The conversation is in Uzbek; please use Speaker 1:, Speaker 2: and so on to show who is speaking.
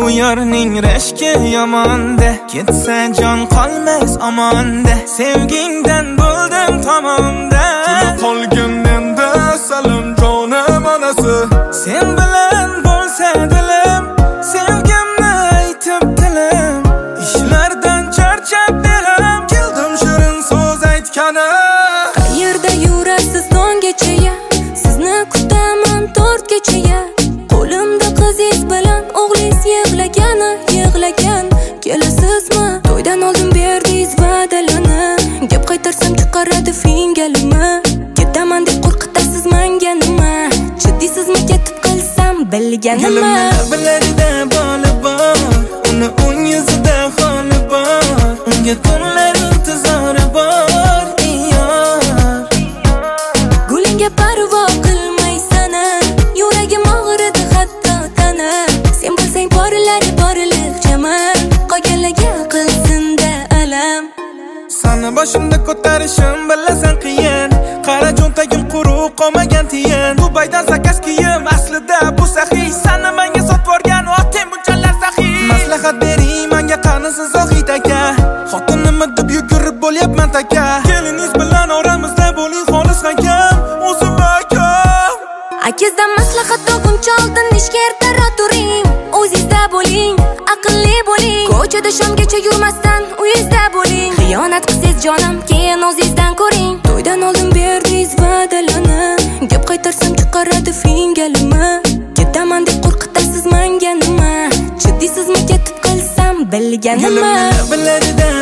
Speaker 1: Bu yarning rashki yomonda, ketsa jon qolmas omonda. Sevgingdan bo'ldim tamomda,
Speaker 2: qolgan menda salim jonim onasi.
Speaker 1: Sen bilan bo'lsa dilim, sevgimni aytib tilim. Ishlardan charchab dilim,
Speaker 2: keldim shirin so'z aytgani.
Speaker 3: Qayerda yurasiz tonggacha, sizni kutaman 4 kecha. Qo'limda qizingiz bilan o'g'lingiz yig'lagan. Kelasizmi? To'ydan oldin berdingiz va'dalarni. Gap qaytarsam chiqaradi fingalimi. Ketaman deb qo'rqitasiz menga nima? Jiddiysizmi ketib qilsam bilganimmi?
Speaker 1: Lablarida boli bor, uni o'ng yuzida holi bor. Unga tunlar intizori bor, yor.
Speaker 3: Gulingga parvo qilmaysan, yuragim og'ridi hatto tana. Sen bo'lsang borilar chaman, qolganlarga qilsin-da alam.
Speaker 1: Sani boshimda ko'tarishim bilasan qiyin. Qara cho'ntagim quruq qolmagan tiyin. Dubaydan zakas kiyim, aslida bu saxiy. Sani menga sotib borgan oting bunchalar saxiy. Maslahat bering menga qanisiz Zohid aka. Xotinimni deb yugurib bo'lyapman taka. Keliningiz bilan oramizda bo'ling xolis hakam, o'zim akam.
Speaker 3: Akizdan maslahat olguncha oldin ishga ertaroq turing. O'zingizda bo'ling, aqlli bo'ling. Ko'chada shomgacha yurmasdan uyingizda bo'ling. Xiyonat qilsangiz jonim, keyin o'zingizdan ko'ring. To'ydan oldin berdingiz va'dalarni. Gap qaytarsam chiqaradi fingalimi. Ketaman deb qo'rqitasiz menga nima? Jiddiysizmi ketib qilsam bilganimmi?
Speaker 1: Lablarida